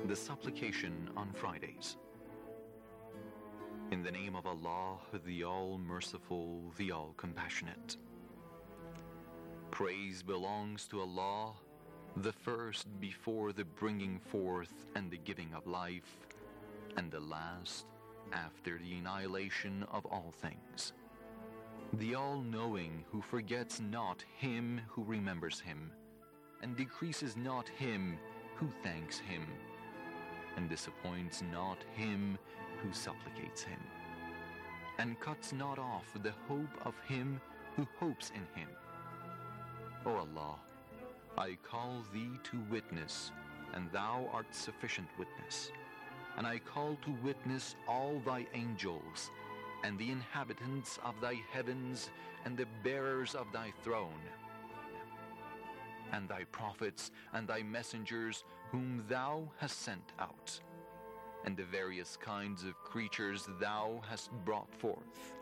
the supplication on Fridays. In the name of Allah, the All-Merciful, the All-Compassionate. Praise belongs to Allah, the first before the bringing forth and the giving of life, and the last after the annihilation of all things. The All-Knowing, who forgets not him who remembers him, and decreases not him who thanks him, and disappoints not him who supplicates him, and cuts not off the hope of him who hopes in him. O Allah, I call thee to witness, and thou art sufficient witness, and I call to witness all thy angels, and the inhabitants of thy heavens, and the bearers of thy throne, and thy prophets and thy messengers whom thou hast sent out, and the various kinds of creatures thou hast brought forth,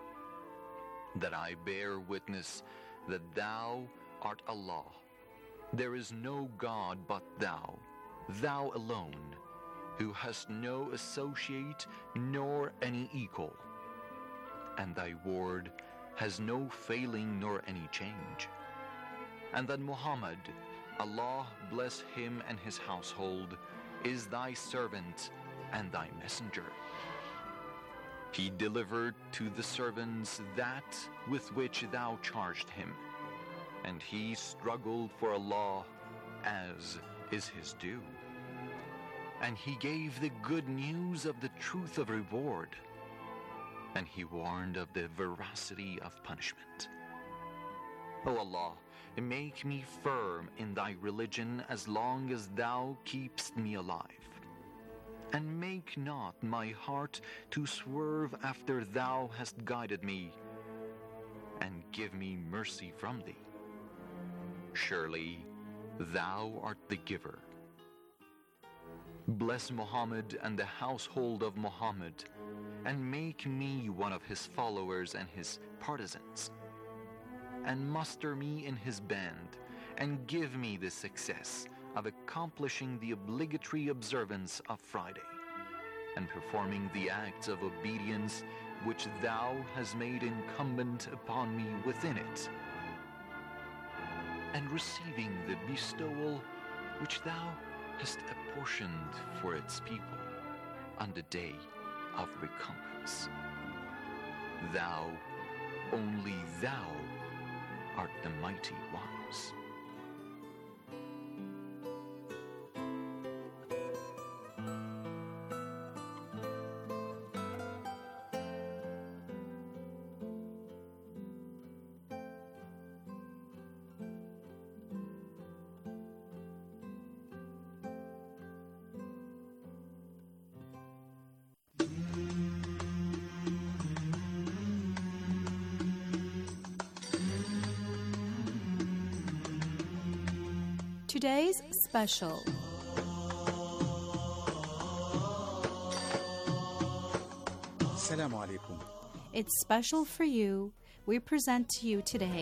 that I bear witness that thou art Allah. There is no God but thou, thou alone, who hast no associate nor any equal, and thy word has no failing nor any change. And that Muhammad, Allah bless him and his household, is thy servant and thy messenger. He delivered to the servants that with which thou charged him, and he struggled for Allah as is his due. And he gave the good news of the truth of reward, and he warned of the veracity of punishment. O Allah, make me firm in thy religion as long as thou keepst me alive, and make not my heart to swerve after thou hast guided me, and give me mercy from thee. Surely thou art the giver. Bless Muhammad and the household of Muhammad, and make me one of his followers and his partisans, and muster me in his band, and give me the success of accomplishing the obligatory observance of Friday, and performing the acts of obedience which thou hast made incumbent upon me within it, and receiving the bestowal which thou hast apportioned for its people on the day of recompense. Thou, only thou, art the mighty wise. Today's special. Assalamu alaikum. It's special for you. We present to you today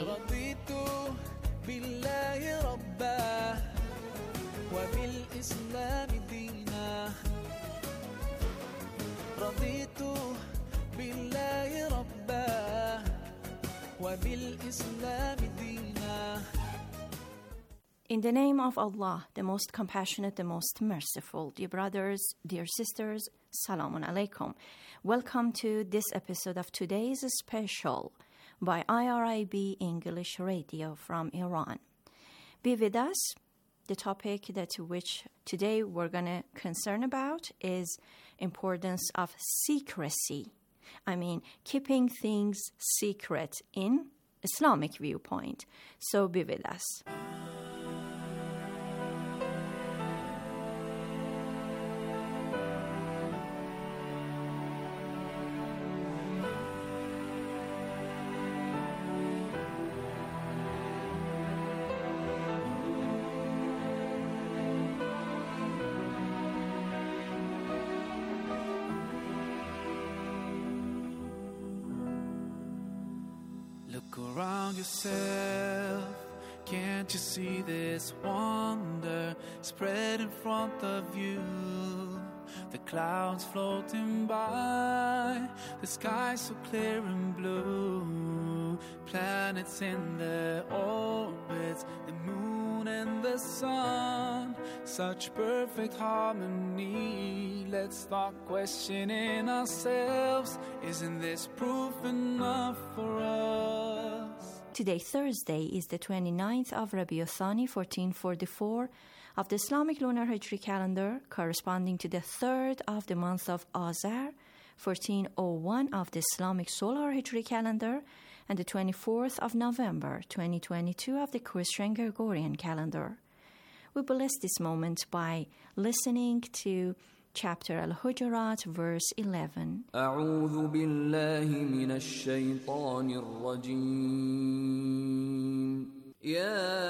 In the name of Allah, the most compassionate, the most merciful. Dear brothers, dear sisters, Salamun Alaikum. Welcome to this episode of today's special by IRIB English Radio from Iran. Be with us. The topic that which today we're going to concern about is importance of secrecy. I mean, keeping things secret in Islamic viewpoint. So be with us. Look around yourself, Can't you see this wonder spread in front of you? The clouds floating by, the sky so clear and blue. Planets in their orbits, the moon and the sun. Such perfect harmony. Let's start questioning ourselves. Isn't this proof enough for us? Today, Thursday, is the 29th of Rabiul Thani, 1444, of the Islamic lunar Hijri calendar, corresponding to the 3rd of the month of Azar, 1401 of the Islamic solar Hijri calendar, and the 24th of November, 2022 of the Christian Gregorian calendar. We bless this moment by listening to chapter Al-Hujurat, verse 11. أعوذ بالله من الشيطان الرجيم. يا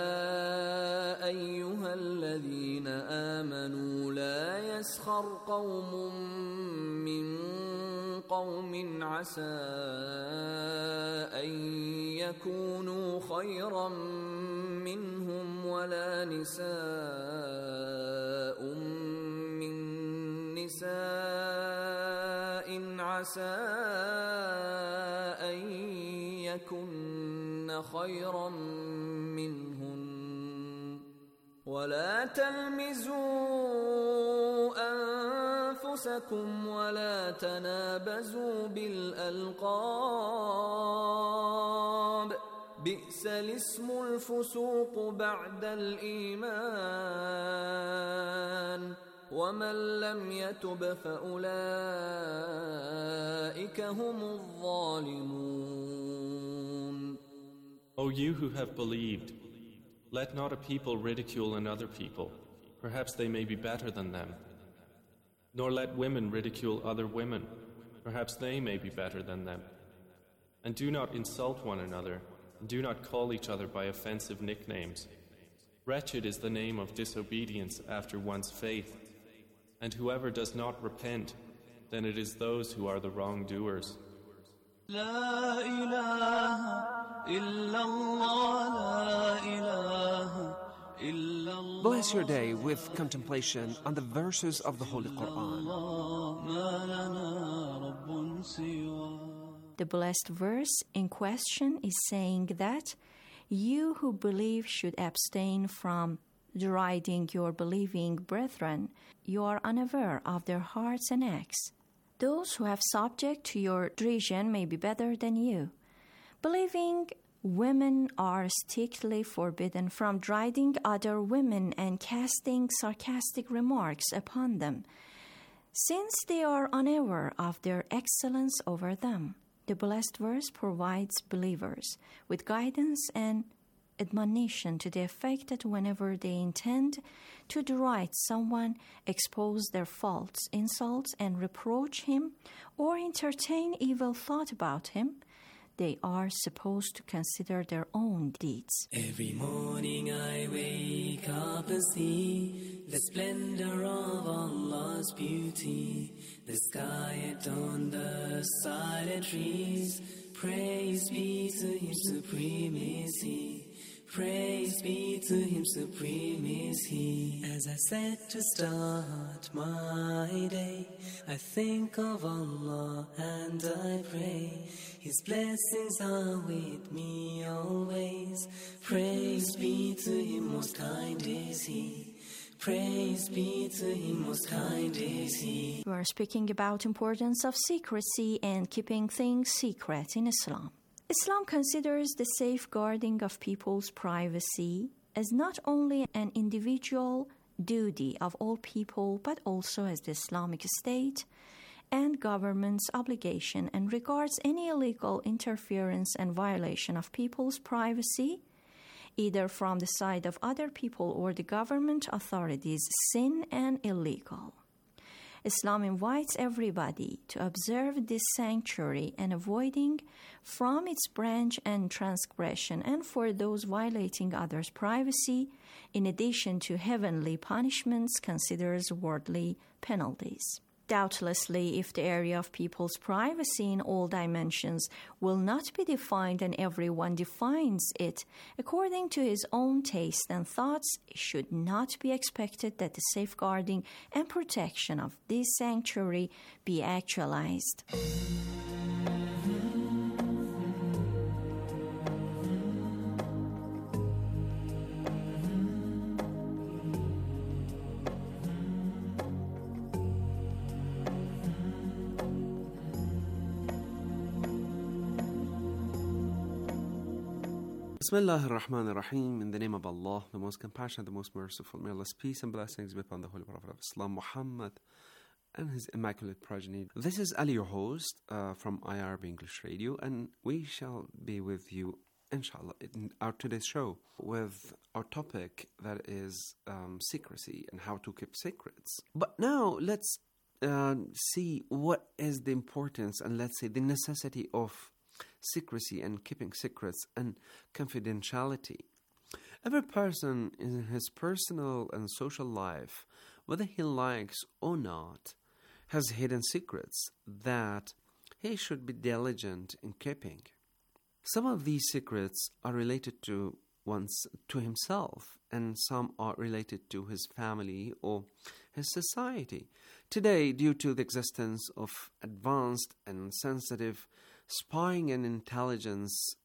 أيها الذين آمنوا لا يسخر قوم من قوم عسى أن يكونوا خيرا منهم ولا نساء من نساء عسى أن يكن خيرا منهن ولا تلمزوا أنفسكم ولا تنابزوا بالألقاب بئس الاسم الفسوق بعد الإيمان ومن لم يتب فأولئك هم الظالمون. O you who have believed, let not a people ridicule another people, perhaps they may be better than them. Nor let women ridicule other women, perhaps they may be better than them. And do not insult one another, and do not call each other by offensive nicknames. Wretched is the name of disobedience after one's faith, and whoever does not repent, then it is those who are the wrongdoers. La ilaha illallah, la ilaha illallah. Bless your day with contemplation on the verses of the Holy Quran. The blessed verse in question is saying that you who believe should abstain from deriding your believing brethren. You are unaware of their hearts and acts. Those who have subject to your derision may be better than you. Believing women are strictly forbidden from deriding other women and casting sarcastic remarks upon them, since they are unaware of their excellence over them. The blessed verse provides believers with guidance and admonition to the effect that whenever they intend to deride someone, expose their faults, insults, and reproach him, or entertain evil thought about him, they are supposed to consider their own deeds. Every morning I wake up and see the splendor of Allah's beauty, the sky adorned, the silent trees. Praise be to Him, supreme is He. Praise be to Him, supreme is He. As I set to start my day, I think of Allah and I pray. His blessings are with me always. Praise be to Him, most kind is He. Praise be to Him, most kind is He. We are speaking about importance of secrecy and keeping things secret in Islam. Islam considers the safeguarding of people's privacy as not only an individual duty of all people, but also as the Islamic State and government's obligation, and regards any illegal interference and violation of people's privacy, either from the side of other people or the government authorities, sin and illegal. Islam invites everybody to observe this sanctuary and avoiding from its branch and transgression, and for those violating others' privacy, in addition to heavenly punishments, considers worldly penalties. Doubtlessly, if the area of people's privacy in all dimensions will not be defined and everyone defines it according to his own taste and thoughts, it should not be expected that the safeguarding and protection of this sanctuary be actualized. Bismillah ar-Rahman ar-Rahim. In the name of Allah, the most compassionate, the most merciful. May Allah's peace and blessings be upon the Holy Prophet of Islam, Muhammad, and his immaculate progeny. This is Ali, your host from IRB English Radio, and we shall be with you, inshallah, in our today's show with our topic that is secrecy and how to keep secrets. But now let's see what is the importance and let's say the necessity of secrecy and keeping secrets and confidentiality. Every person in his personal and social life, whether he likes or not, has hidden secrets that he should be diligent in keeping. Some of these secrets are related to himself, and some are related to his family or his society. Today, due to the existence of advanced and sensitive spying and intelligence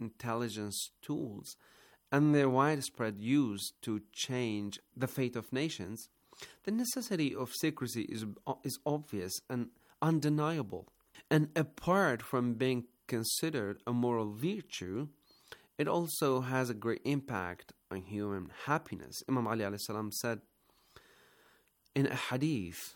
tools and their widespread use to change the fate of nations, the necessity of secrecy is obvious and undeniable. And apart from being considered a moral virtue, it also has a great impact on human happiness. Imam Ali alayhi salam said in a hadith,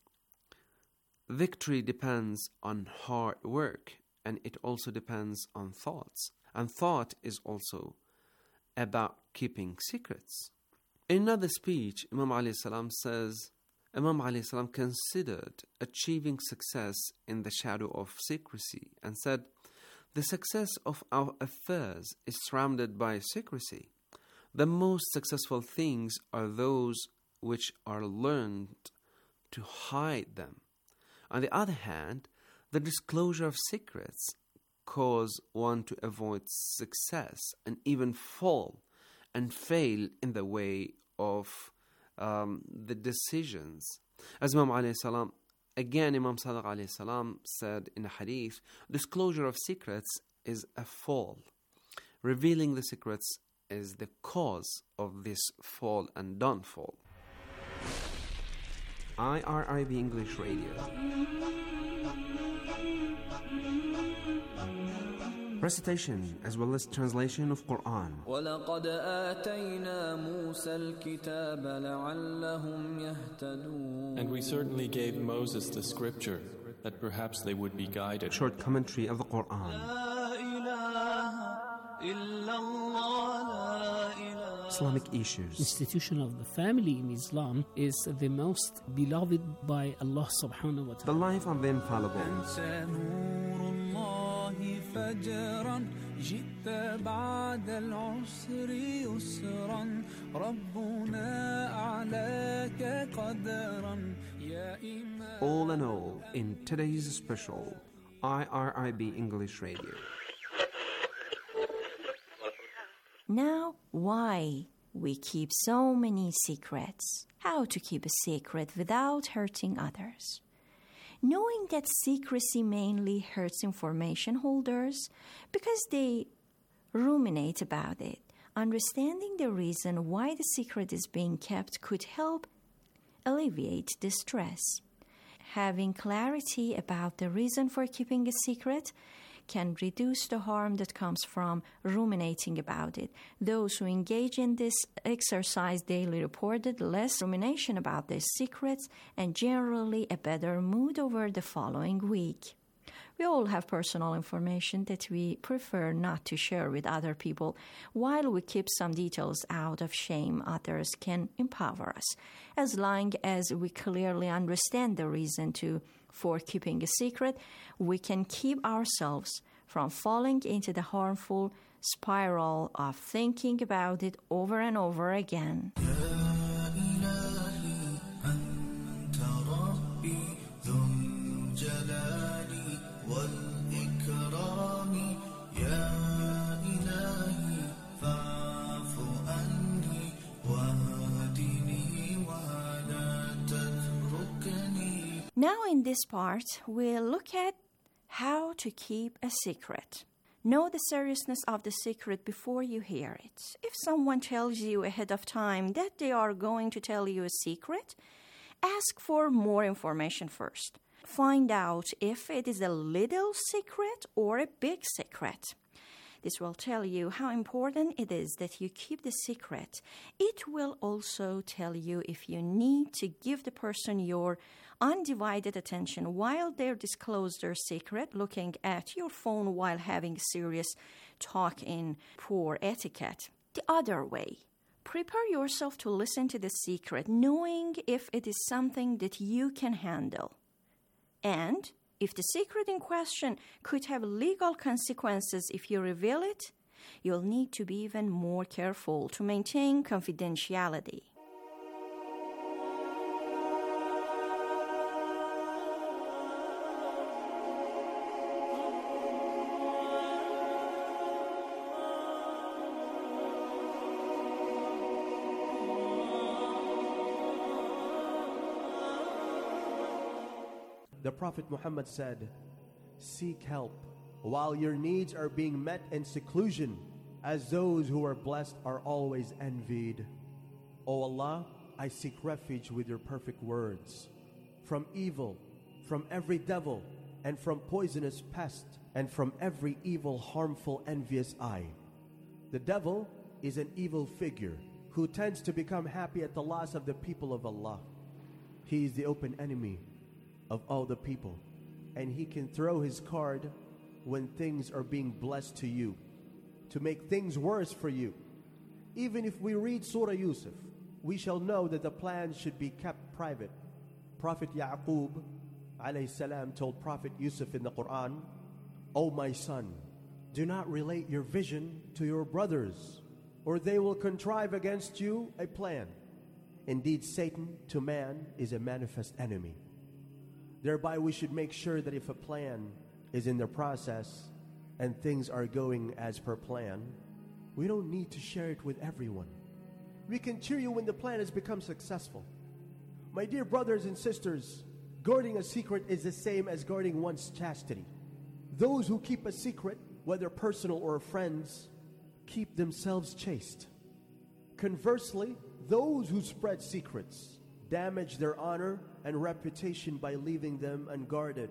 victory depends on hard work, and it also depends on thoughts. And thought is also about keeping secrets. In another speech, Imam alayhi salam says, Imam alayhi salam considered achieving success in the shadow of secrecy and said, the success of our affairs is surrounded by secrecy. The most successful things are those which are learned to hide them. On the other hand, the disclosure of secrets cause one to avoid success and even fall and fail in the way of the decisions. As Imam alayhi salam, again Imam Sadiq alayhi salam said in a hadith, disclosure of secrets is a fall. Revealing the secrets is the cause of this fall and downfall. IRIB English Radio. Recitation as well as translation of Quran. وَلَقَدْ آتَيْنَا مُوسَى الْكِتَابَ لَعَلَّهُمْ يَهْتَدُونَ. And we certainly gave Moses the scripture that perhaps they would be guided. Short commentary of the Quran. Islamic issues. Institution of the family in Islam is the most beloved by Allah subhanahu wa ta'ala. The life of the infallible. فجرا جئت بعد العسر يسرا ربنا أعلاك قدرا يا إمام. All in all, in today's special IRIB English Radio. Now, why we keep so many secrets? How to keep a secret without hurting others? Knowing that secrecy mainly hurts information holders because they ruminate about it, understanding the reason why the secret is being kept could help alleviate the stress. Having clarity about the reason for keeping a secret can reduce the harm that comes from ruminating about it. Those who engage in this exercise daily reported less rumination about their secrets and generally a better mood over the following week. We all have personal information that we prefer not to share with other people. While we keep some details out of shame, others can empower us. As long as we clearly understand the reason for keeping a secret, we can keep ourselves from falling into the harmful spiral of thinking about it over and over again. Now in this part, we'll look at how to keep a secret. Know the seriousness of the secret before you hear it. If someone tells you ahead of time that they are going to tell you a secret, ask for more information first. Find out if it is a little secret or a big secret. This will tell you how important it is that you keep the secret. It will also tell you if you need to give the person your undivided attention while they disclose their secret, looking at your phone while having serious talk in poor etiquette. The other way, prepare yourself to listen to the secret, knowing if it is something that you can handle. And if the secret in question could have legal consequences if you reveal it, you'll need to be even more careful to maintain confidentiality. The Prophet Muhammad said, "Seek help while your needs are being met in seclusion, as those who are blessed are always envied. O Allah, I seek refuge with your perfect words from evil, from every devil, and from poisonous pest, and from every evil, harmful, envious eye." The devil is an evil figure who tends to become happy at the loss of the people of Allah. He is the open enemy of all the people, and he can throw his card when things are being blessed to you to make things worse for you. Even if we read Surah Yusuf, we shall know that the plans should be kept private. Prophet Yaqub alayhi salam told Prophet Yusuf in the Quran, "O my son, do not relate your vision to your brothers, or they will contrive against you a plan. Indeed, Satan to man is a manifest enemy." Thereby we should make sure that if a plan is in the process and things are going as per plan, we don't need to share it with everyone. We can cheer you when the plan has become successful. My dear brothers and sisters, guarding a secret is the same as guarding one's chastity. Those who keep a secret, whether personal or friends, keep themselves chaste. Conversely, those who spread secrets damage their honor and reputation by leaving them unguarded.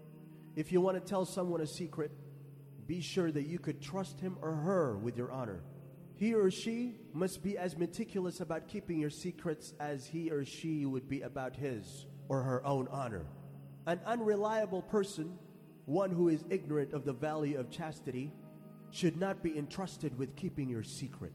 If you want to tell someone a secret, be sure that you could trust him or her with your honor. He or she must be as meticulous about keeping your secrets as he or she would be about his or her own honor. An unreliable person, one who is ignorant of the value of chastity, should not be entrusted with keeping your secret.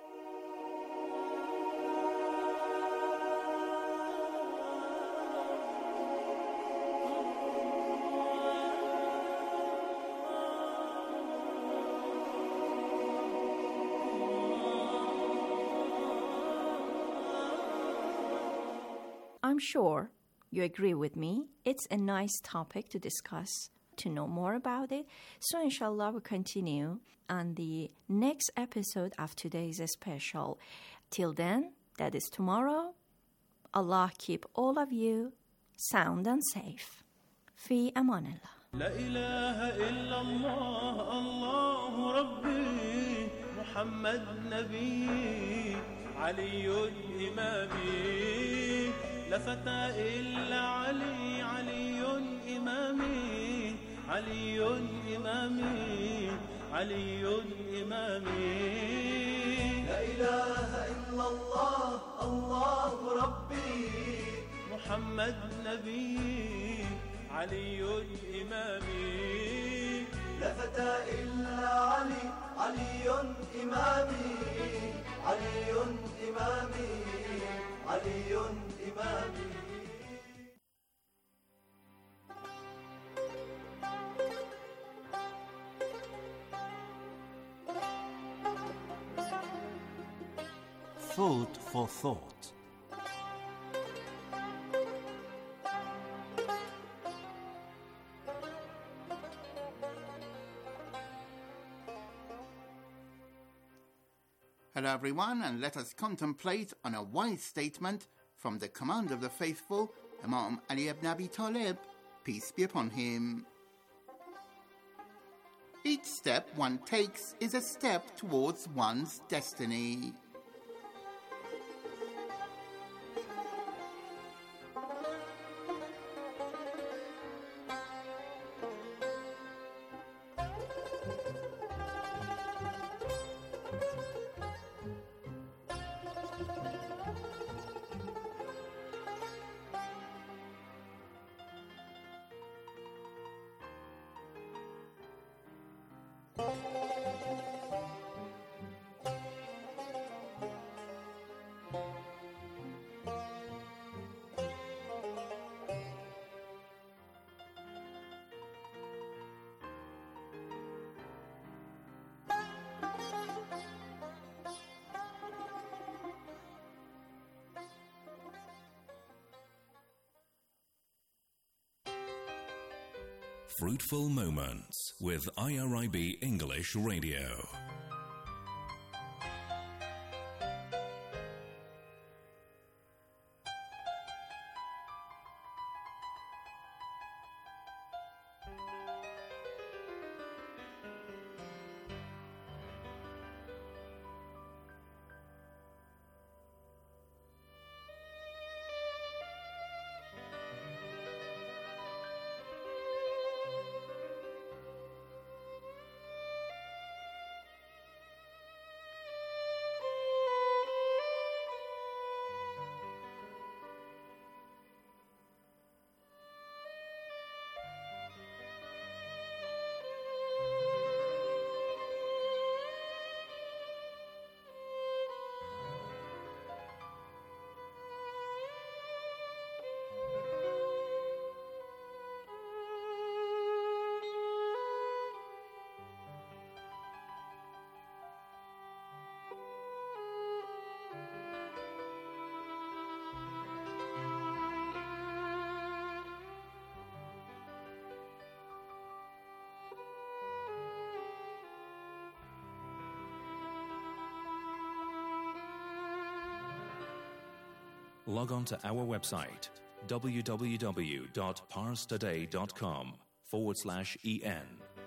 I'm sure you agree with me. It's a nice topic to discuss, to know more about it. So inshallah, we'll continue on the next episode of today's special. Till then, that is tomorrow. Allah keep all of you sound and safe. في أمان الله. لا إله إلا الله الله ربي محمد نبي علي إمامي لا فتى إلا علي علي إمامي علي إمامي علي إمامي لا إله إلا الله الله ربي محمد نبي علي إمامي لا فتى إلا علي علي إمامي علي إمامي علي إمامي Food for thought. Hello everyone, and let us contemplate on a wise statement from the Commander of the Faithful, Imam Ali ibn Abi Talib, peace be upon him. Each step one takes is a step towards one's destiny. Fruitful Moments with IRIB English Radio. Log on to our website, www.parstoday.com/en.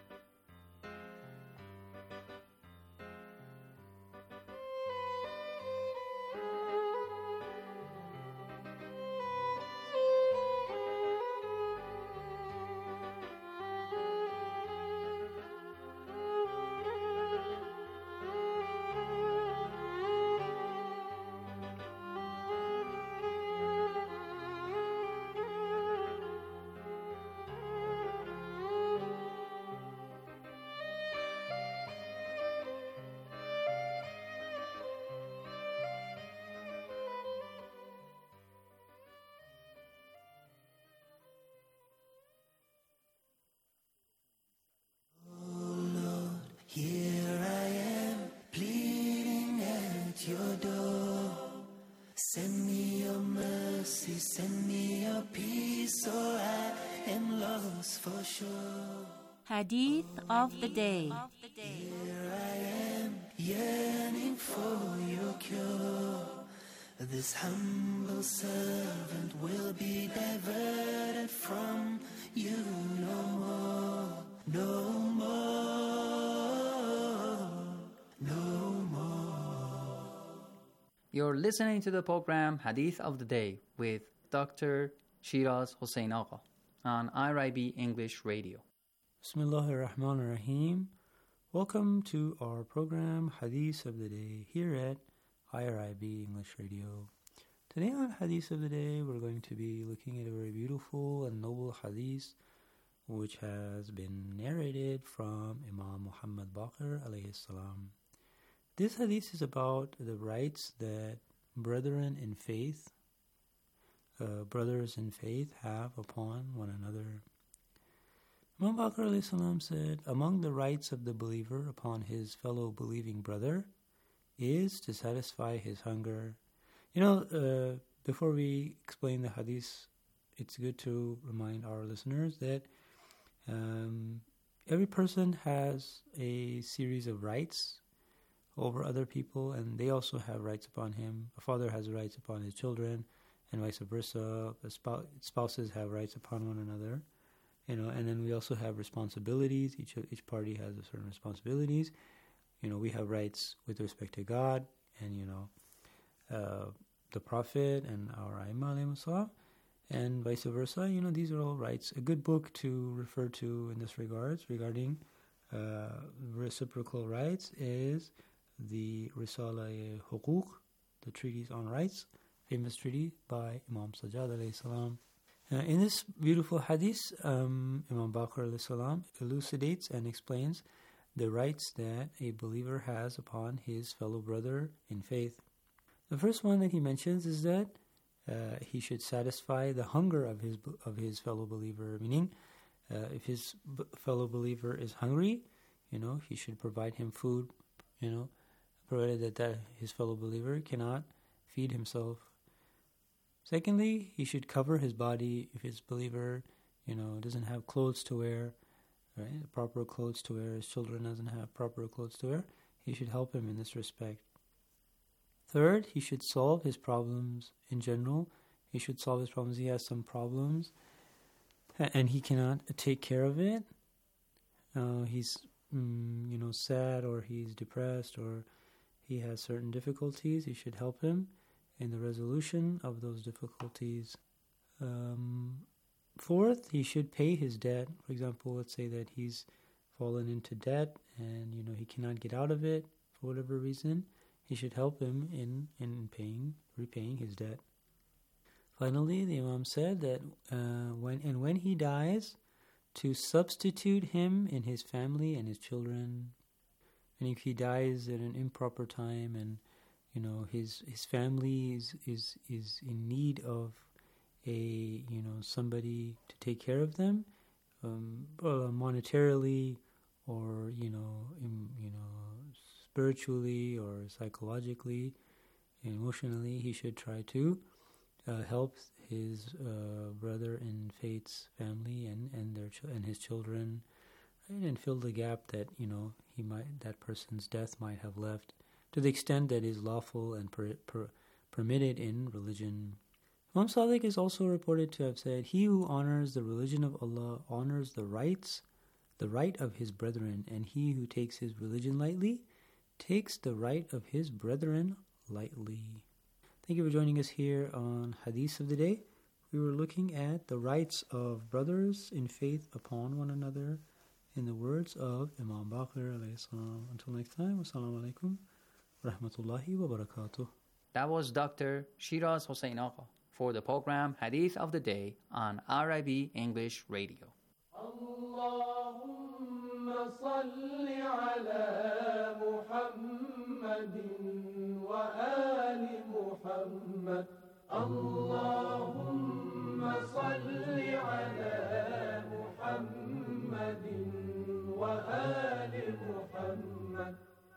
Here I am, pleading at your door. Send me your mercy, send me your peace, or I am lost for sure. Hadith of the day. Here I am, yearning for your cure. This humble servant will be diverted from you no more, no more, no more. You're listening to the program Hadith of the Day with Dr. Shiraz Hossein Agha on IRIB English Radio. Bismillahir Rahmanir Rahim. Welcome to our program Hadith of the Day here at IRIB English Radio. Today on Hadith of the Day, we're going to be looking at a very beautiful and noble hadith which has been narrated from Imam Muhammad Baqir alayhi salam. This hadith is about the rights that brothers in faith have upon one another. Imam Baqir alayhi salam said, among the rights of the believer upon his fellow believing brother is to satisfy his hunger. Before we explain the hadith, it's good to remind our listeners that every person has a series of rights over other people, and they also have rights upon him. A father has rights upon his children, and vice versa. Spouses have rights upon one another, and then we also have responsibilities. Each party has certain responsibilities. We have rights with respect to God and the Prophet and our Aimma alayhimus salam, and vice versa. These are all rights. A good book to refer to in this regards regarding reciprocal rights is the Risala-e-Huquq, the Treatise on Rights, famous treaty by Imam Sajjad alayhi salam. In this beautiful hadith, Imam Baqir alayhi salam elucidates and explains the rights that a believer has upon his fellow brother in faith. The first one that he mentions is that he should satisfy the hunger of his fellow believer, meaning if his fellow believer is hungry, he should provide him food, provided that his fellow believer cannot feed himself. Secondly, he should cover his body if his believer, doesn't have clothes to wear, right? Proper clothes to wear. His children doesn't have proper clothes to wear. He should help him in this respect. Third, he should solve his problems in general. He should solve his problems. He has some problems and he cannot take care of it. He's, sad, or he's depressed, or he has certain difficulties. He should help him in the resolution of those difficulties. Fourth, he should pay his debt. For example, let's say that he's fallen into debt and, he cannot get out of it for whatever reason. He should help him in repaying his debt. Finally, the Imam said that when he dies, to substitute him in his family and his children. And if he dies at an improper time and his family is in need of somebody to take care of them, monetarily or spiritually or psychologically, emotionally, he should try to help his brother in faith's family and his children, right? And fill the gap that that person's death might have left, to the extent that is lawful and permitted in religion. Imam Sadiq is also reported to have said, "He who honors the religion of Allah honors the right of his brethren, and he who takes his religion lightly takes the right of his brethren lightly." Thank you for joining us here on Hadith of the Day. We were looking at the rights of brothers in faith upon one another in the words of Imam Baqir alayhi salam. Until next time, wassalamu alaikum wa rahmatullahi wa barakatuh. That was Dr. Shiraz Hossein Agha for the program Hadith of the Day on RIB English Radio. Allahumma salli ala Muhammadin wa ali Muhammad. Allahumma salli ala Muhammadin wa ali Muhammad.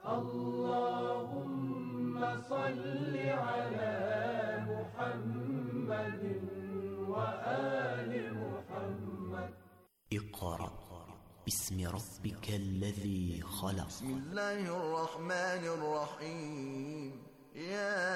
Allahumma salli ala Muhammadin wa ali Muhammad. اقرأ باسم ربك الذي خلق. بسم الله الرحمن الرحيم. يا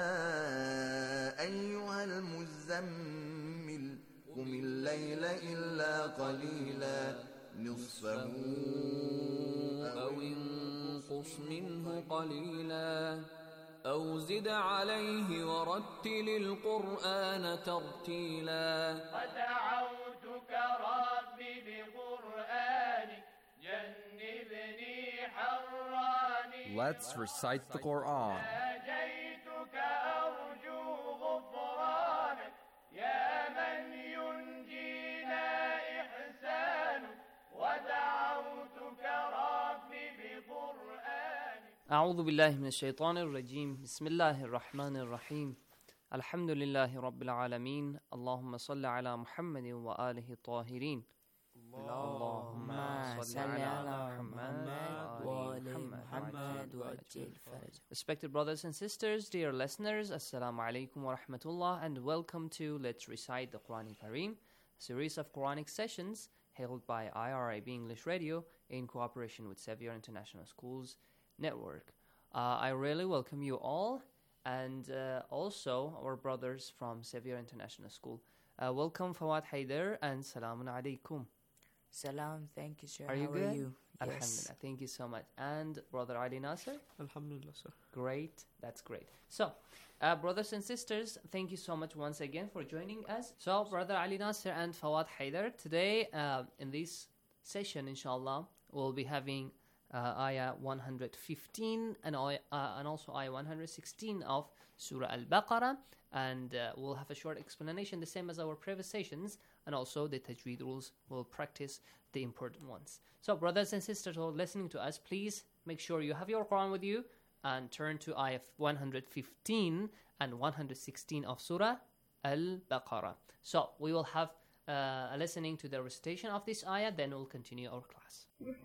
أيها المزمل قم الليل إلا قليلا نصفه أو انقص منه قليلا أو زد عليه ورتل القرآن ترتيلا. ودعوتك ربي بقرآنك جنبني حراني. Let's recite the Quran. ناجيتك أرجو غفرانك يا من ينجينا إحسانك. ودعوتك ربي بقرآنك. أعوذ بالله من الشيطان الرجيم. بسم الله الرحمن الرحيم. الحمد لله رب العالمين. اللهم صل على محمد وآله الطاهرين. اللهم صل على محمد وآل محمد وأجل فرج. Respected brothers and sisters, dear listeners, Assalamu alaikum wa rahmatullah, and welcome to Let's Recite the Quran Kareem, a series of Quranic sessions held by IRIB English Radio in cooperation with Sevier International Schools Network. I really welcome you all and also our brothers from Sevier International School. Welcome Fawad Haider and Salamun Alaikum. Salam, thank you, sir. Are you How good? are you? Alhamdulillah, thank you so much. And Brother Ali Nasser? Alhamdulillah, sir. Great, that's great. So, brothers and sisters, thank you so much once again for joining us. So, Brother Ali Nasser and Fawad Haider, today in this session, inshallah, we'll be having ayah 115 and also ayah 116 of Surah Al-Baqarah, and we'll have a short explanation, the same as our previous sessions, and also the tajweed rules. We'll practice the important ones. So, brothers and sisters who are listening to us, please make sure you have your Quran with you and turn to ayah 115 and 116 of Surah Al-Baqarah. So, we will have a listening to the recitation of this ayah, then we'll continue our class.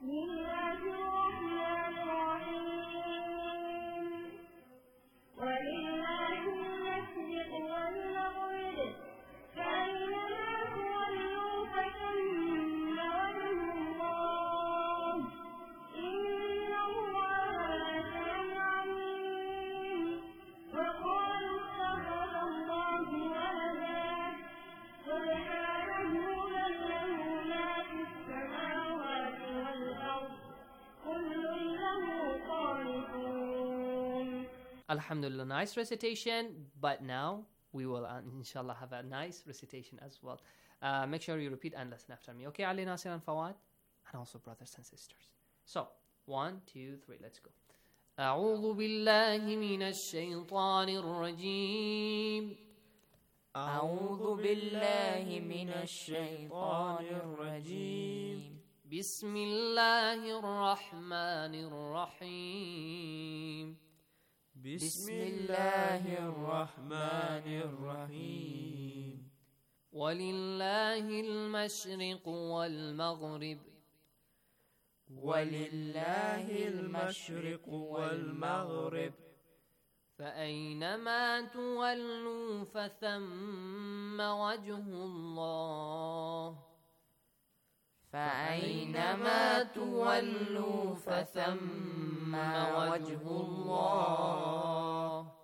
Alhamdulillah, nice recitation, but now we will inshallah have a nice recitation as well. Make sure you repeat and listen after me. Okay, Ali, Nasir and Fawad? And also brothers and sisters. So, 1, 2, 3, let's go. أعوذ بالله من الشيطان الرجيم أعوذ بالله من الشيطان الرجيم بسم الله الرحمن الرحيم بسم الله الرحمن الرحيم ولله المشرق والمغرب ولله المشرق والمغرب فأينما تولوا فثم وجه الله فأينما تولوا فثم وجه الله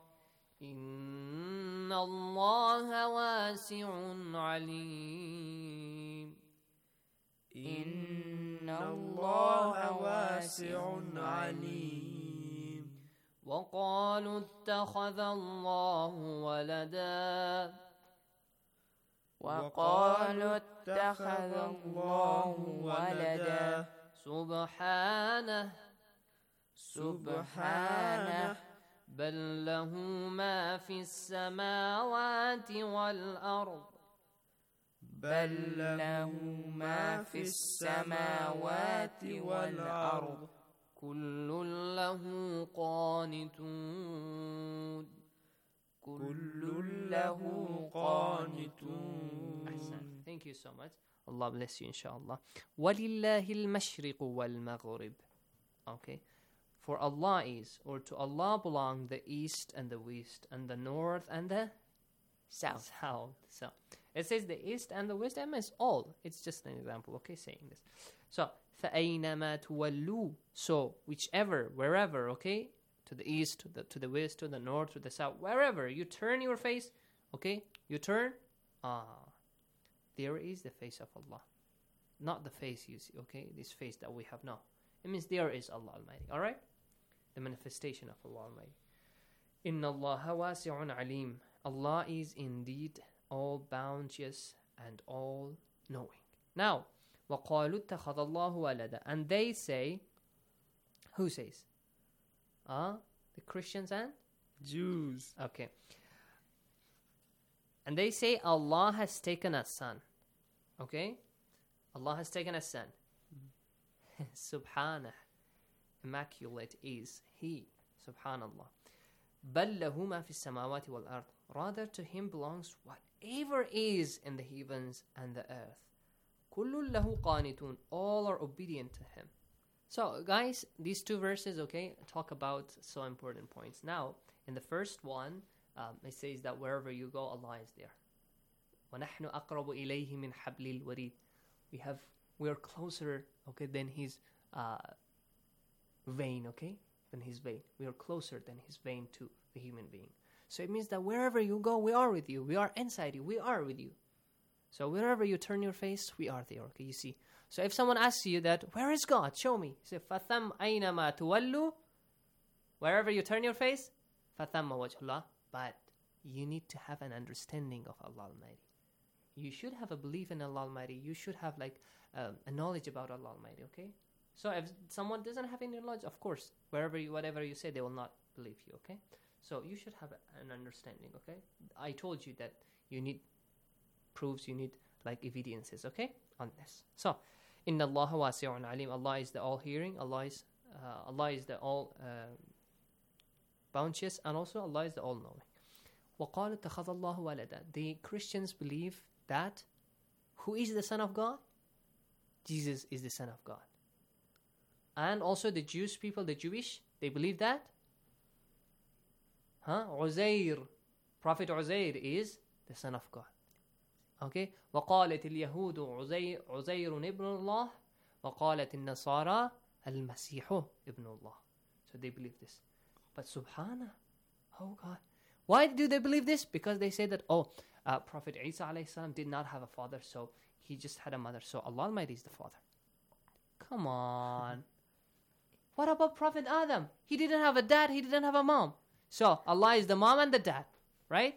إن الله واسع عليم إن الله واسع عليم وقالوا اتخذ الله ولدا وقالوا اتخذ الله ولدا سبحانه بل له ما في السماوات والأرض بل له ما في السماوات والأرض كل له قانتون كل له قانتون. أحسن. Thank you so much. Allah bless you inshallah. وَلِلَّهِ الْمَشْرِقُ وَالْمَغْرِبُ. Okay. For Allah is, or to Allah belong the east and the west, and the north and the south. So it says the east and the west, and it's all. It's just an example, okay, saying this. So, فَأَيْنَمَا تُوَلُّوا. So, whichever, wherever, okay, to the east, to the west, to the north, to the south, wherever you turn your face, okay, you turn, there is the face of Allah. Not the face you see, okay, this face that we have now. It means there is Allah Almighty, alright? The manifestation of Allah Almighty. Inna Allah wasi'un alim. Allah is indeed all bounteous and all knowing. Now, وَقَالُوا اتَّخَذَ اللَّهُ وَلَدًا. And they say, who says? The Christians and? Jews. Okay. And they say Allah has taken a son. Okay? Allah has taken a son. Subhanah. Immaculate is He. Subhanallah. بَلْ لَهُ مَا فِي السَّمَاوَاتِ وَالْأَرْضِ. Rather to Him belongs whatever is in the heavens and the earth. كُلٌّ لَهُ قَانِتُونَ. All are obedient to Him. So, guys, these two verses, okay, talk about so important points. Now, in the first one, it says that wherever you go, Allah is there. وَنَحْنُ أَقْرَبُ إِلَيْهِ مِنْ حَبْلِ الْوَرِيدِ. We are closer, okay, than His vein, okay, than his vein. We are closer than his vein to the human being. So it means that wherever you go, we are with you. We are inside you. We are with you. So wherever you turn your face, we are there. Okay, you see. So if someone asks you that, where is God? Show me. Say, فَثَمْ أَيْنَمَا تُوَلُّوا. Wherever you turn your face, فَثَمَّ وَجْهُ اللَّهِ. But you need to have an understanding of Allah Almighty. You should have a belief in Allah Almighty. You should have a knowledge about Allah Almighty, okay? So if someone doesn't have any knowledge, of course, whatever you say, they will not believe you, okay? So you should have an understanding, okay? I told you that you need proofs, you need evidences, okay, on this. So, Inna Allah wasi'un alim. Allah is the all-hearing. Allah is the all bounteous, and also Allah is the all-knowing. وَقَالَ اتَّخَذَ اللَّهُ وَلَدًا. The Christians believe that who is the Son of God? Jesus is the Son of God. And also the Jewish people, the Jewish, they believe that Uzair, Prophet Uzair is the Son of God. Okay? وَقَالَتِ الْيَهُودُ عُزَيْرٌ ابْنُ اللَّهِ وَقَالَتِ النَّصَارَى الْمَسِيحُ ابْنُ اللَّهِ. So they believe this. But subhanah, oh God. Why do they believe this? Because they say that, Prophet Isa alayhi salam did not have a father, so he just had a mother. So Allah Almighty is the father. Come on. What about Prophet Adam? He didn't have a dad, he didn't have a mom. So Allah is the mom and the dad, right?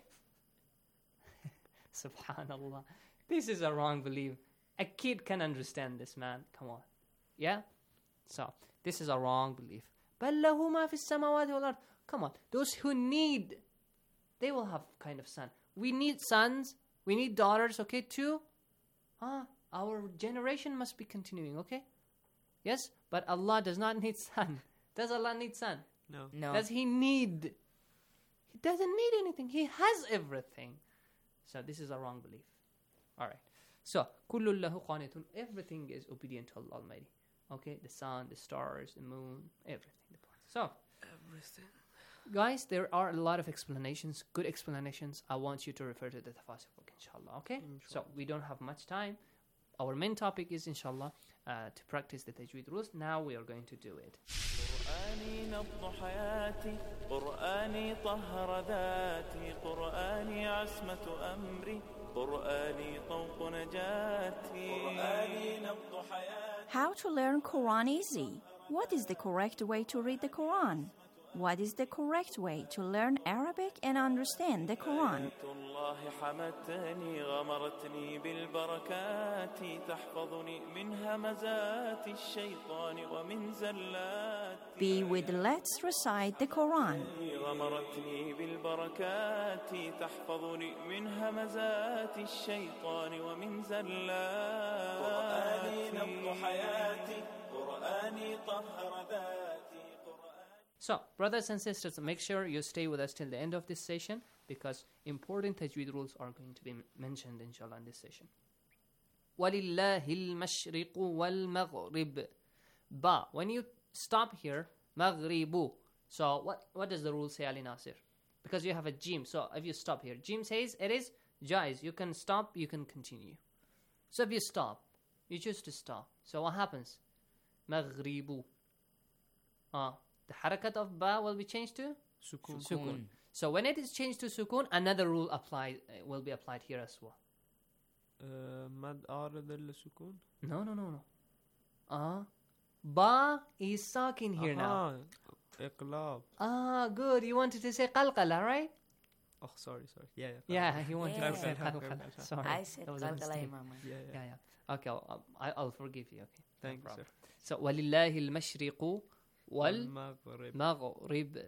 Subhanallah. This is a wrong belief. A kid can understand this, man. Come on. Yeah? So, this is a wrong belief. بَلْ لَهُ مَا فِي السَّمَاوَاتِ وَالْأَرْضِ. Come on. Those who need, they will have kind of son. We need sons. We need daughters, okay, too. Our generation must be continuing, okay? Yes? But Allah does not need son. Does Allah need son? No. Does He need? He doesn't need anything. He has everything. So this is a wrong belief. Alright. So, كُلُّ اللَّهُ قَانِتٌ. Everything is obedient to Allah Almighty. Okay? The sun, the stars, the moon, everything. So, everything. Guys, there are a lot of explanations, good explanations. I want you to refer to the Tafasir book, inshallah. Okay? So, we don't have much time. Our main topic is, inshallah, to practice the Tajweed rules. Now we are going to do it. قرآني نبض حياتي قرآني طهر ذاتي قرآني عصمة أمري قرآني طوق نجاتي قرآني نبض حياتي. How to learn Quran easy? What is the correct way to read the Quran? What is the correct way to learn Arabic and understand the Quran? الله حمتني غمرتني بالبركات تحفظني من همزات الشيطان ومن زلات. Be with Let's Recite the Quran. غمرتني بالبركات تحفظني من همزات الشيطان ومن زلات. قرآني نبض حياتي قرآني طهر ذاتي. So, brothers and sisters, make sure you stay with us till the end of this session, because important tajweed rules are going to be mentioned, inshallah, in this session. وَلِلَّهِ الْمَشْرِقُ وَالْمَغْرِبُ. Ba. When you stop here, مَغْرِبُ. So, what does the rule say, Ali Nasir? Because you have a jim. So, if you stop here, jim says it is jaiz. You can stop, you can continue. So, if you stop, you choose to stop. So, what happens? مَغْرِبُ. The harakat of ba will be changed to sukun. So when it is changed to sukun, another rule will be applied here as well. مد عارض للسكون. No. Ba is sakin here now. إقلاب. Good. You wanted to say qalqala, right? Oh, sorry. Yeah, he wanted to say qalqala. Sorry. I said qalqala, Imam. Yeah. Okay, I'll forgive you. Okay. Thank you, sir. So وَلِلَّهِ الْمَشْرِقُ والمغرب.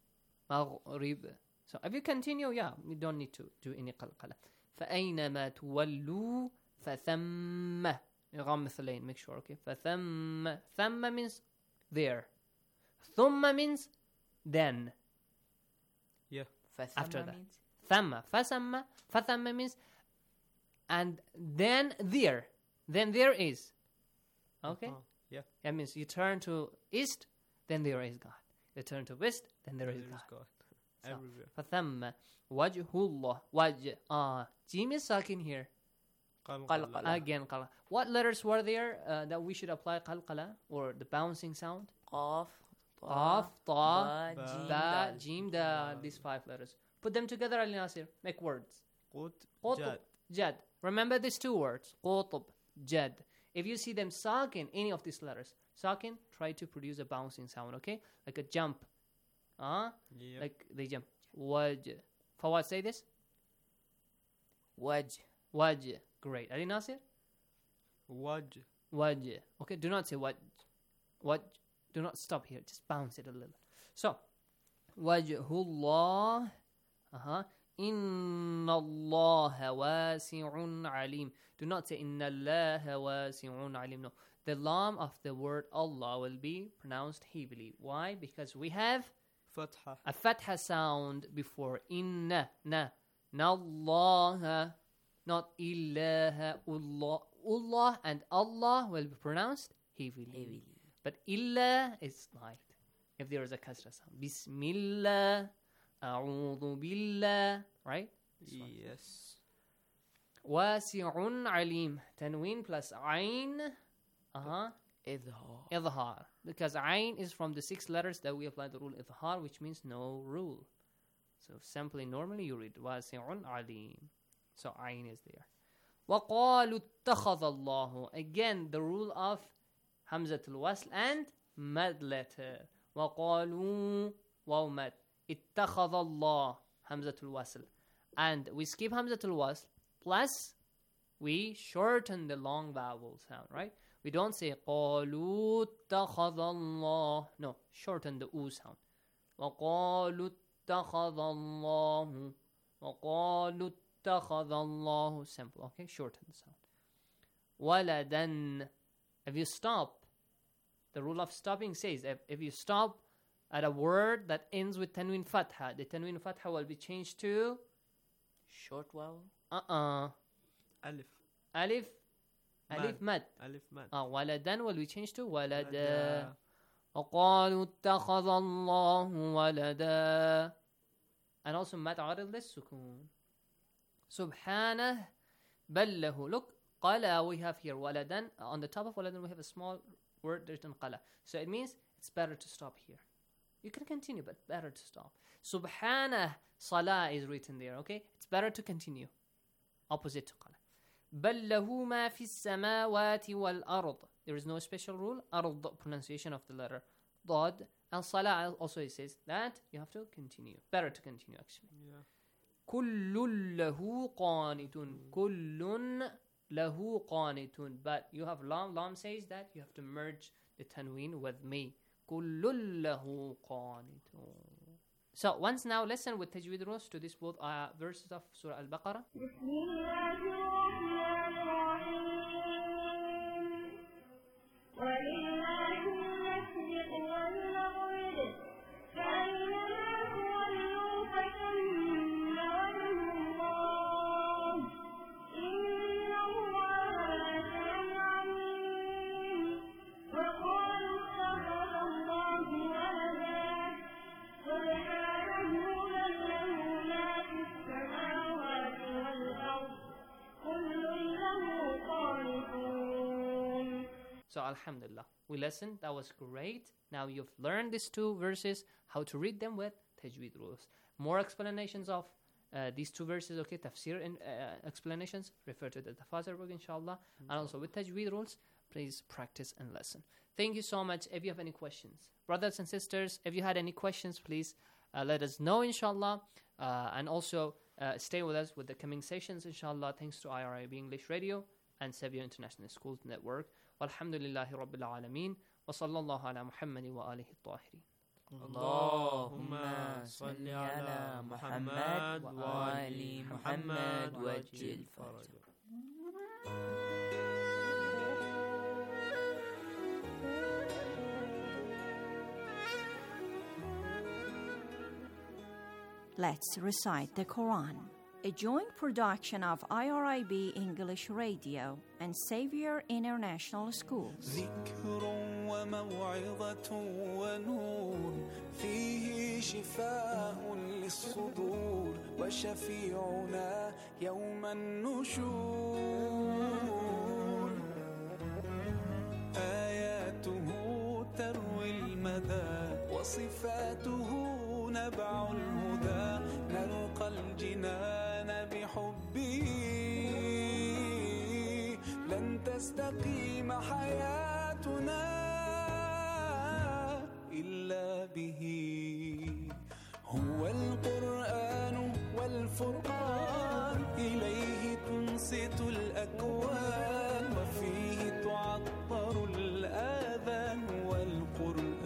So if you continue, we don't need to do any qalqala. فأينما تولوا فثم. يغم مثلين, make sure, okay. فثم. ثم means there. ثم means then. Yeah. After that. ثم. فثم. فثم means and then there. Then there is. Okay? Yeah. That means you turn to east, then there is God. You turn to west, then there is God. Everywhere. فَثَمَّ وَجْهُ اللَّهِ. Wajh. Jim is sakin here. Qalqala. Again, qalqala. What letters were there that we should apply qalqala, or the bouncing sound? Qaf, Qaf, Ta, Ba, Jim, Da, Dal. Jim, Dal. These 5 letters. Put them together, Al Nasir. Make words. Qutb, Jad. Remember these 2 words. Qutb, Jad. If you see them sakin, any of these letters, sakin, try to produce a bouncing sound, okay? Like a jump. Like they jump. Waj. Fawad, say this. Waj. Waj. Great. Ali Nasir? Waj. Waj. Okay, do not say waj. Waj. Do not stop here. Just bounce it a little. So, Wajhullah. Inna Allah wasi'un alim. Do not say Inna Allah wasi'un alim. No. The lam of the word Allah will be pronounced heavily. Why? Because we have a fatha sound before inna, na. Nallaha, not illaha, Allah and Allah will be pronounced heavily. But illa is light if there is a kasra sound. Bismillah, a'udhu billah, right? Yes. Wasi'un alim. Tanween plus ayn. Idhar. Because ayn is from the 6 letters that we apply the rule idhar, which means no rule. So simply, normally you read wasi'un alim. So ayn is there. وَقَالُوا اتَّخَذَ اللَّهُ. Again, the rule of Hamzat al-Wasl and mad letter. وَقَالُوا waw mad. اتَّخَذَ اللَّهُ Hamzat al-Wasl. And we skip Hamzat al-Wasl, plus we shorten the long vowel sound, right? We don't say قَالُوا اتَّخَذَ اللَّهُ. No, shorten the oo sound. وَقَالُوا اتَّخَذَ اللَّهُ. وَقَالُوا اتَّخَذَ اللَّهُ. Simple, okay? Shorten the sound. وَلَدًا. If you stop, the rule of stopping says, if you stop at a word that ends with tanween fatha, the tanween fatha will be changed to short vowel. Alif. Alif mad. Alif mad. Waladan will be changed to walada. وقالوا اتخذ الله ولدا. And also mad عارض للسكون. سبحانه بل له. Look, قال we have here waladan. On the top of waladan we have a small word written qala. So it means it's better to stop here. You can continue, but better to stop. Subhanah, salah is written there, okay? It's better to continue. Opposite to qala. بل له ما في السماوات والأرض. There is no special rule. أرض, pronunciation of the letter ضاد. And salah also it says that you have to continue. Better to continue actually. Yeah. كل له قانتون. كل له قانتون. But you have lam says that you have to merge the tanween with me. كل له قانتون. So once now listen with tajweed rules to these both verses of Surah Al-Baqarah. So alhamdulillah, we listened, that was great. Now you've learned these 2 verses, how to read them with tajweed rules. More explanations of these 2 verses, okay, tafsir and explanations, refer to the tafsir book inshallah. And also with tajweed rules, please practice and listen. Thank you so much. If you have any questions, brothers and sisters, if you had any questions, please let us know inshallah. And also stay with us with the coming sessions inshallah. Thanks to IRIB English Radio and Sevier International Schools Network. Walhamdulillahi Rabbil Alameen. Wa sallallahu ala Muhammadin wa alihi at-tahirin. Allahumma salli ala Muhammad wa ali Muhammad wajjil faraj. Let's recite the Quran. A joint production of IRIB English Radio and Xavier International Schools. ذكر وموعظة ونور فيه شفاء للصدور وشفيعنا يوم النشور آياته تروي المدى وصفاته نبع الهدى نلقى الجنان بحبه لن تستقيم حياتنا إلا به هو القرآن والفرقان إليه تنصت الأكوان وفيه تعطر الآذان والقرآن.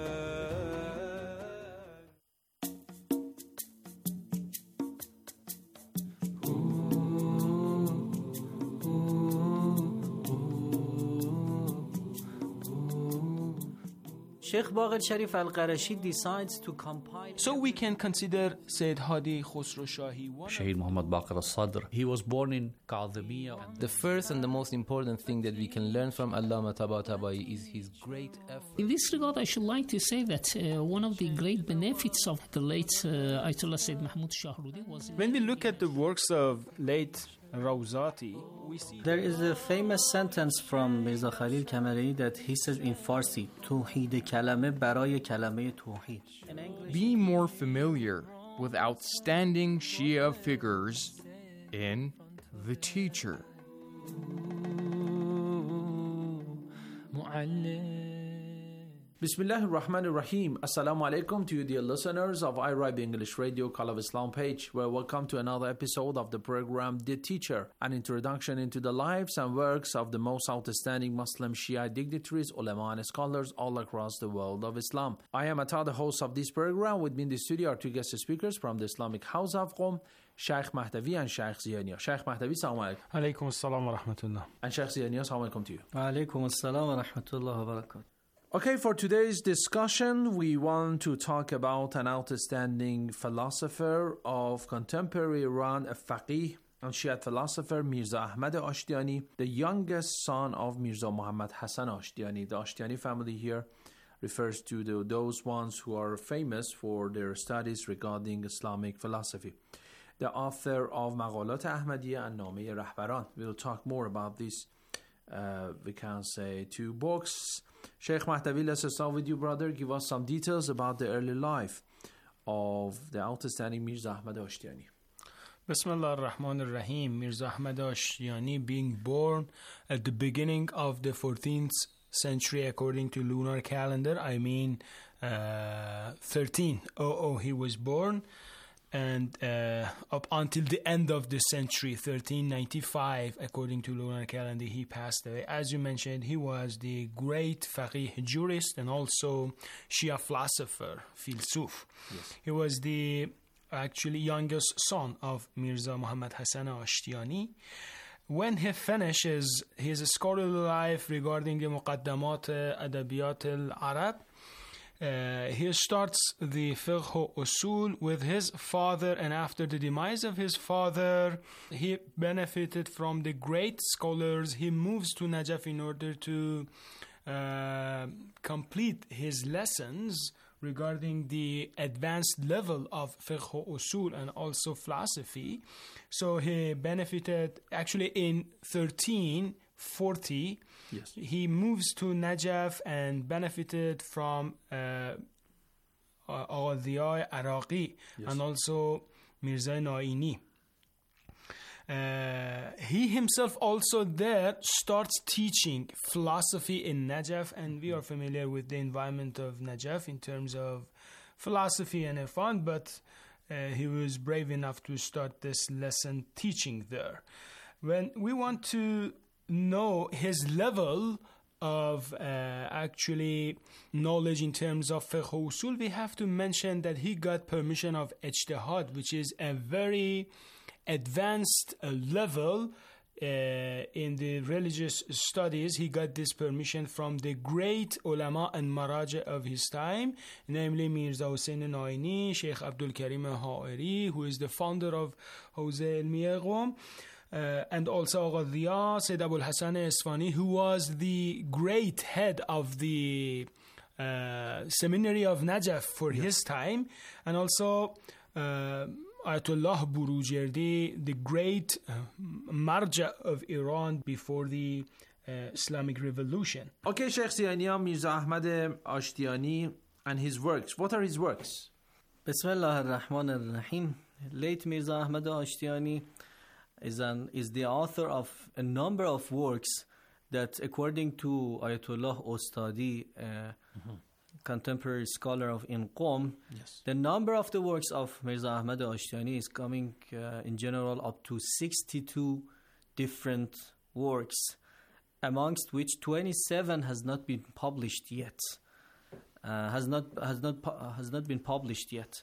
Sheikh Baqir Sharif Al-Qarashi decides to compile. So we can consider Sayyid Hadi Khosrow Shahi. Shaheed Muhammad Baqir al-Sadr. He was born in Kadhimiya. The first and the most important thing that we can learn from Allama Tabatabai is his great effort. In this regard, I should like to say that one of the great benefits of the late Ayatollah Sayyid Mahmud Shahrudi was... When we look at the works of late Rawzati, we see... There is a famous sentence from Mirza Khalil Kamari that he says in Farsi, Tawheed kalame baraye kalame tawheed. Be more familiar with outstanding Shia figures in The Teacher. Bismillahir Rahmanir Rahim. Assalamu alaikum to you, dear listeners of IRIB English Radio Call of Islam page. Well, welcome to another episode of the program The Teacher, an introduction into the lives and works of the most outstanding Muslim Shia dignitaries, ulama and scholars all across the world of Islam. I am Ata, the host of this program. With me in the studio are two guest speakers from the Islamic House of Qom, Shaykh Mahdavi and Shaykh Ziyania. Shaykh Mahdavi, assalamu alaikum. Alaikum assalam wa rahmatullah. And Shaykh Ziyania, assalamu alaikum to you. Wa alaikum assalam wa rahmatullah wa barakatuh. Okay, for today's discussion, we want to talk about an outstanding philosopher of contemporary Iran, a faqih and Shiite philosopher, Mirza Ahmad Ashtiani, the youngest son of Mirza Muhammad Hassan Ashtiani. The Ashtiani family here refers to those ones who are famous for their studies regarding Islamic philosophy. The author of Maqalat Ahmadiyya and Name Rahbaran. We'll talk more about these, we can say, two books. Sheikh Mahdavi, let's start with you, brother. Give us some details about the early life of the outstanding Mirza Ahmad Ashtiani. Bismillah ar-Rahman ar-Rahim. Mirza Ahmad Ashtiani being born at the beginning of the 14th century according to lunar calendar. I mean 1300 he was born. And up until the end of the century, 1395, according to lunar calendar, he passed away. As you mentioned, he was the great faqih jurist and also Shia philosopher, filsuf. Yes. He was the actually youngest son of Mirza Muhammad Hassan Ashtiani. When he finishes his scholarly life regarding the Muqaddamat Adabiyat al-Arab, he starts the fiqh usul with his father, and after the demise of his father, he benefited from the great scholars. He moves to Najaf in order to complete his lessons regarding the advanced level of fiqh usul and also philosophy. So he benefited actually in 1340. Yes. He moves to Najaf and benefited from Agha-Diya Iraqi and also Mirza Naini. He himself also there starts teaching philosophy in Najaf, and we are familiar with the environment of Najaf in terms of philosophy and Irfan, but he was brave enough to start this lesson teaching there. When we want to know his level of actually knowledge in terms of fiqh usul, we have to mention that he got permission of ijtihad, which is a very advanced level in the religious studies. He got this permission from the great ulama and maraja of his time, namely Mirza Hussein Naini, Sheikh Abdul Karim Ha'iri, who is the founder of Hawza Ilmiya Qom, and also Agha-Diya, Sayyid Abul Hasan Isfani, who was the great head of the seminary of Najaf for his time, and also Ayatollah Burujerdi, the great marja of Iran before the Islamic Revolution. Okay, Sheikh Ziyania, Mirza Ahmad Ashtiani and his works. What are his works? Bismillah ar-Rahman ar-Rahim. Late Mirza Ahmad Ashtiani is the author of a number of works that, according to Ayatollah Ostadi, contemporary scholar of Qom, the number of the works of Mirza Ahmad Ashtiani is coming in general up to 62 different works, amongst which 27 has not been published yet. Has not been published yet.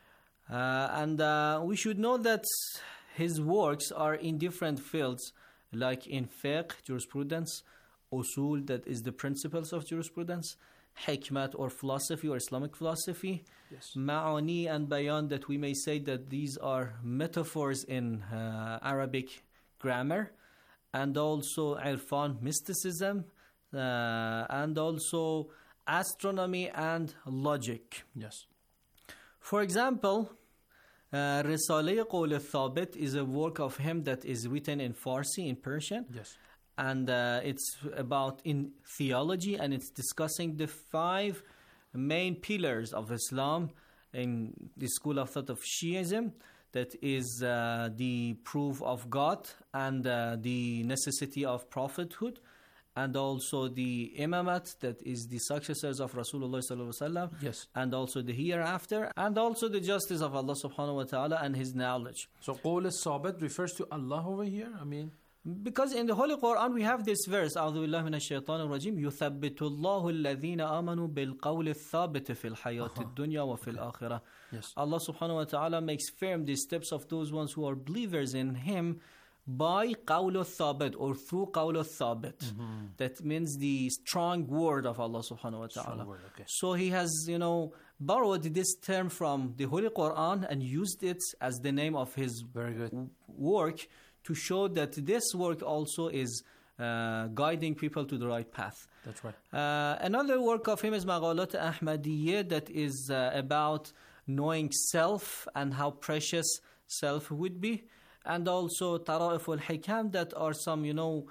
And we should know that his works are in different fields, like in fiqh, jurisprudence, usul, that is the principles of jurisprudence, hikmat or philosophy or Islamic philosophy, ma'ani and bayan, that we may say that these are metaphors in Arabic grammar, and also irfan, mysticism, and also astronomy and logic. Yes. For example, Risale Qawl al-Thabit is a work of him that is written in Farsi, in Persian. Yes. And it's about in theology, and it's discussing the 5 main pillars of Islam in the school of thought of Shiism, that is the proof of God and the necessity of prophethood, and also the imamat, that is the successors of Rasulullah sallallahu alaihi wasallam, yes, and also the hereafter, and also the justice of Allah subhanahu wa ta'ala and his knowledge. So Qawl al-Sabit refers to Allah over here? I mean, because in the Holy Quran we have this verse, أعوذ بالله من الشيطان الرجيم, يثبت الله الذين آمنوا بالقول الثابت في الحياة الدنيا وفي الآخرة. Yes. Allah subhanahu wa ta'ala makes firm the steps of those ones who are believers in him by qawl al-thabit, or through qawl al-thabit. That means the strong word of Allah subhanahu wa ta'ala. Word, okay. So he has, borrowed this term from the Holy Quran and used it as the name of his work, to show that this work also is guiding people to the right path. That's right. Another work of him is Maqalat Ahmadiyya, that is about knowing self and how precious self would be. And also Tara'if al-Hikam, that are some,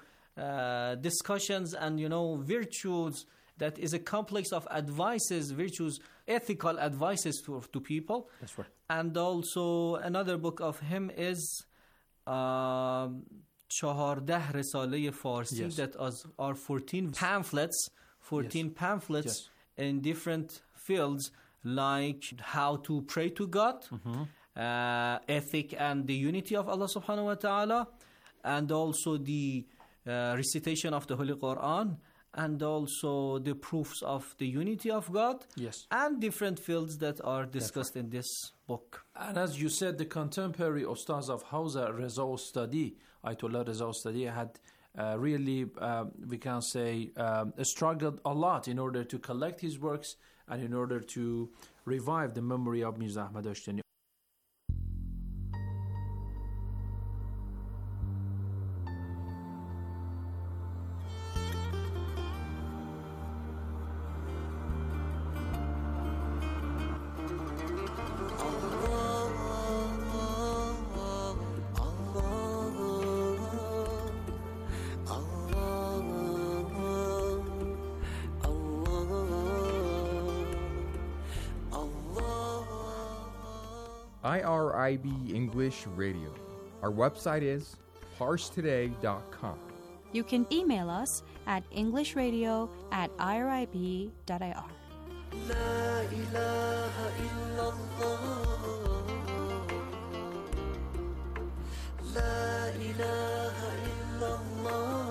discussions and, virtues, that is a complex of advices, virtues, ethical advices to people. That's right. And also another book of him is 14 Risale Farsi, that are 14 pamphlets, pamphlets in different fields, like how to pray to God, ethic and the unity of Allah subhanahu wa ta'ala, and also the recitation of the Holy Quran, and also the proofs of the unity of God, and different fields that are discussed in this book. And as you said, the contemporary Ustaz of Hawza, Reza Ostadi, Ayatollah Reza Ostadi, had really, we can say, struggled a lot in order to collect his works and in order to revive the memory of Mirza Ahmad Ashtiani. IRIB English Radio. Our website is parstoday.com. You can email us at englishradio@irib.ir. La ilaha illallah. La ilaha illallah.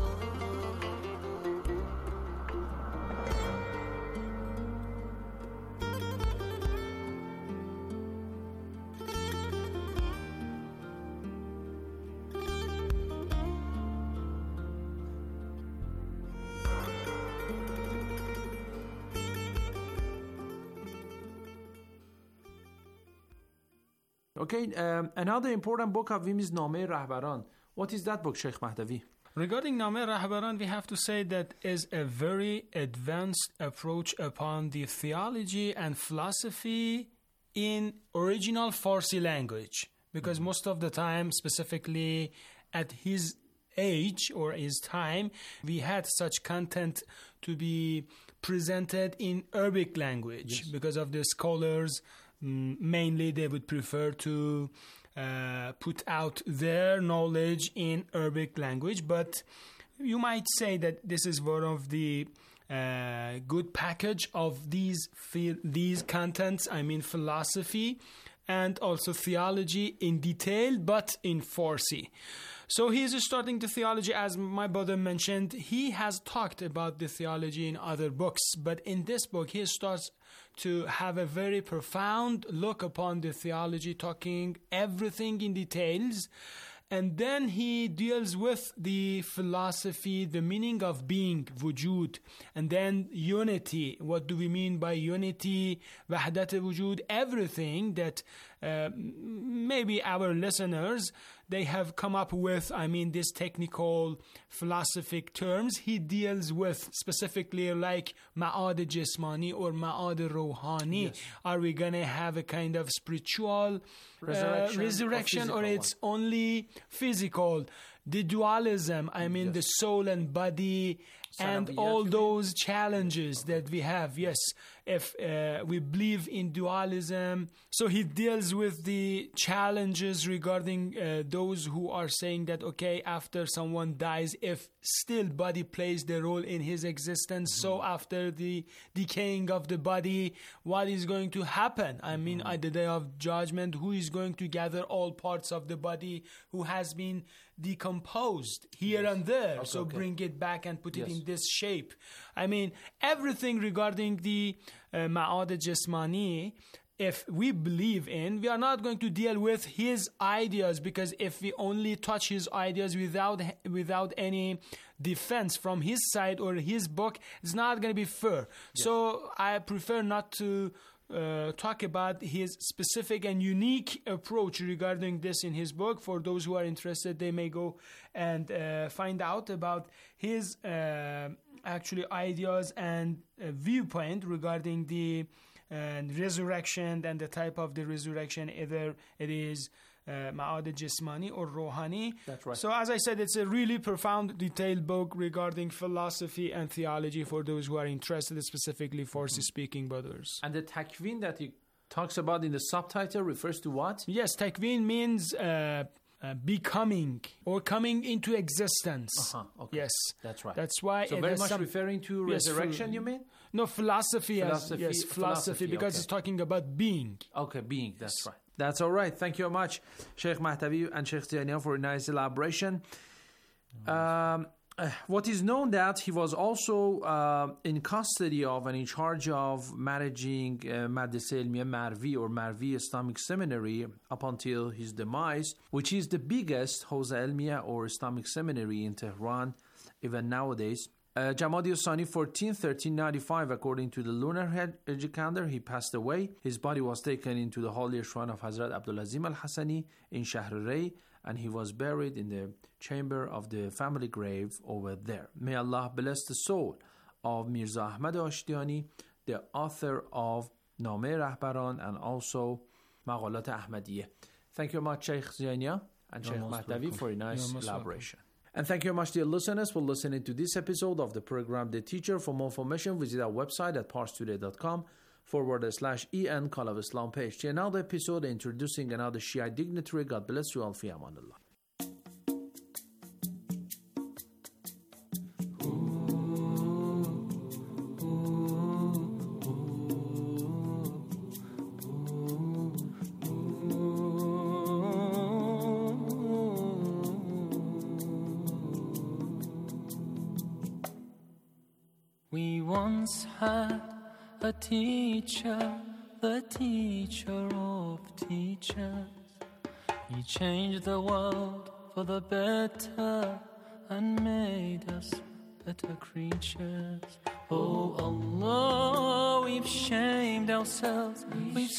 Okay, another important book of him is Name Rahbaran. What is that book, Sheikh Mahdavi? Regarding Name Rahbaran, we have to say that is a very advanced approach upon the theology and philosophy in original Farsi language. Because most of the time, specifically at his age or his time, we had such content to be presented in Arabic language because of the scholars. Mainly, they would prefer to put out their knowledge in Arabic language, but you might say that this is one of the good package of these contents. I mean, philosophy and also theology in detail, but in Farsi. So he is starting the theology, as my brother mentioned. He has talked about the theology in other books, but in this book he starts to have a very profound look upon the theology, talking everything in details. And then he deals with the philosophy, the meaning of being, wujud, and then unity. What do we mean by unity? Wahdat wujud, everything that maybe our listeners, they have come up with, I mean, these technical philosophic terms. He deals with specifically like ma'ad jismani or ma'ad rohani. Yes. Are we going to have a kind of spiritual resurrection or it's only physical? The dualism, I mean, the soul and body and all those challenges that we have. Yes, if we believe in dualism. So he deals with the challenges regarding those who are saying that, okay, after someone dies, if still body plays the role in his existence, so after the decaying of the body, what is going to happen? I mean, at the day of judgment, who is going to gather all parts of the body who has been decomposed here and there? Okay, bring it back and put it in this shape. I mean, everything regarding the ma'ad jismani, if we believe in, we are not going to deal with his ideas, because if we only touch his ideas without any defense from his side or his book, it's not going to be fair. Yes. So I prefer not to talk about his specific and unique approach regarding this in his book. For those who are interested, they may go and find out about his actually ideas and viewpoint regarding the resurrection and the type of the resurrection, either it is ma'ad jismani or rohani. That's right. So as I said, it's a really profound, detailed book regarding philosophy and theology for those who are interested, specifically Farsi-speaking brothers. And the takwin that he talks about in the subtitle refers to what? Yes, takwin means becoming or coming into existence. Okay. Yes, that's right. That's why. So very much referring to resurrection, you mean? No, philosophy. Philosophy, because it's talking about being. Okay, being. That's right. That's all right. Thank you very much, Sheikh Mahtavi and Sheikh Ziania, for a nice elaboration. What is known that he was also in custody of and in charge of managing Madrasa Ilmiya Marvi or Marvi Islamic Seminary up until his demise, which is the biggest Hawza Ilmiya or Islamic Seminary in Tehran even nowadays. Jamadi Sani 14, 1395, according to the lunar calendar, he passed away. His body was taken into the holy shrine of Hazrat Abdulazim al-Hassani in Shahr-e-Ray, and he was buried in the chamber of the family grave over there. May Allah bless the soul of Mirza Ahmad Ashtiani, the author of Name Rahbaran and also Maqalat Ahmadiyya. Thank you very much, Sheikh Ziania and Sheikh Mahtavi, for a nice elaboration. And thank you very much, dear listeners, for listening to this episode of the program The Teacher. For more information, visit our website at parstoday.com/en Call of Islam page. To another episode introducing another Shia dignitary. God bless you all. Fi amanillah. We once had a teacher, the teacher of teachers. He changed the world for the better and made us better creatures. Oh Allah, we've shamed ourselves, we've